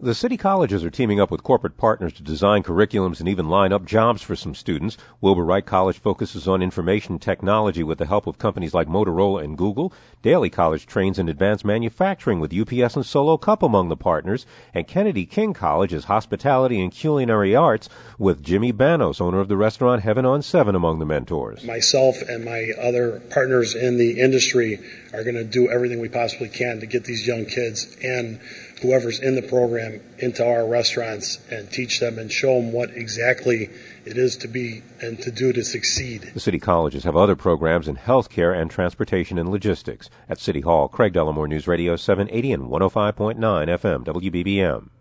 The city colleges are teaming up with corporate partners to design curriculums and even line up jobs for some students. Wilbur Wright College focuses on information technology with the help of companies like Motorola and Google. Daly College trains in advanced manufacturing with UPS and Solo Cup among the partners. And Kennedy King College is hospitality and culinary arts with Jimmy Banos, owner of the restaurant Heaven on 7, among the mentors. Myself and my other partners in the industry are going to do everything we possibly can to get these young kids and whoever's in the program into our restaurants and teach them and show them what exactly it is to be and to do to succeed. The city colleges have other programs in healthcare and transportation and logistics. At City Hall, Craig Dellamore News Radio 780 and 105.9 FM WBBM.